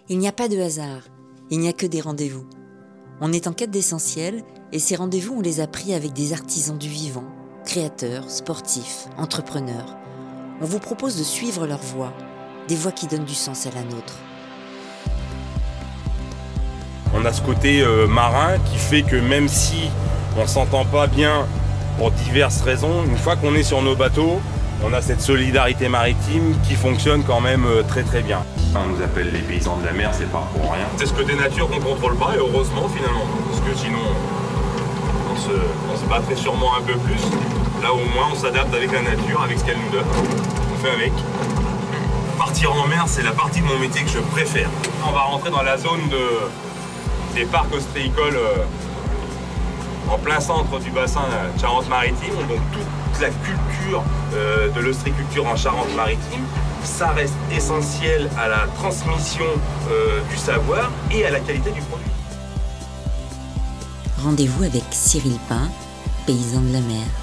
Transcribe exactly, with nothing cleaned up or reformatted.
Il n'y a pas de hasard, il n'y a que des rendez-vous. On est en quête d'essentiel et ces rendez-vous, on les a pris avec des artisans du vivant, créateurs, sportifs, entrepreneurs. On vous propose de suivre leurs voix, des voix qui donnent du sens à la nôtre. On a ce côté euh, marin qui fait que même si on s'entend pas bien pour diverses raisons, une fois qu'on est sur nos bateaux, on a cette solidarité maritime qui fonctionne quand même euh, très très bien. On nous appelle les paysans de la mer, c'est pas pour rien. C'est ce côté nature qu'on contrôle pas et heureusement finalement, parce que sinon on se, on se battrait sûrement un peu plus. Là au moins on s'adapte avec la nature, avec ce qu'elle nous donne. On fait avec. Partir en mer, c'est la partie de mon métier que je préfère. On va rentrer dans la zone de, des parcs ostréicoles euh, en plein centre du bassin de Charente-Maritime. Donc toute la culture euh, de l'ostréiculture en Charente-Maritime, ça reste essentiel à la transmission euh, du savoir et à la qualité du produit. Rendez-vous avec Cyril Pin, paysan de la mer.